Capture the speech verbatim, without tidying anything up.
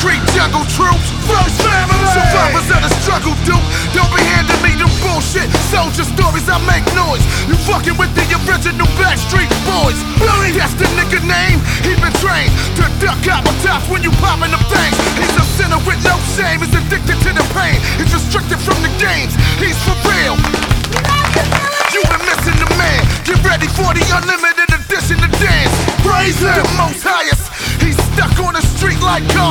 Street jungle troops, first family. Survivors of the struggle, dude. Don't be handing me them bullshit soldier stories. I make noise. You fucking with the original Backstreet Boys. Billy, that's the nigga name. He been trained to duck out my tops when you poppin' them things. He's a sinner with no shame. He's addicted to the pain. He's restricted from the games. He's for real. You been missing the man. Get ready for the unlimited edition to dance. Praise him. The most highest. He's stuck on the street like God.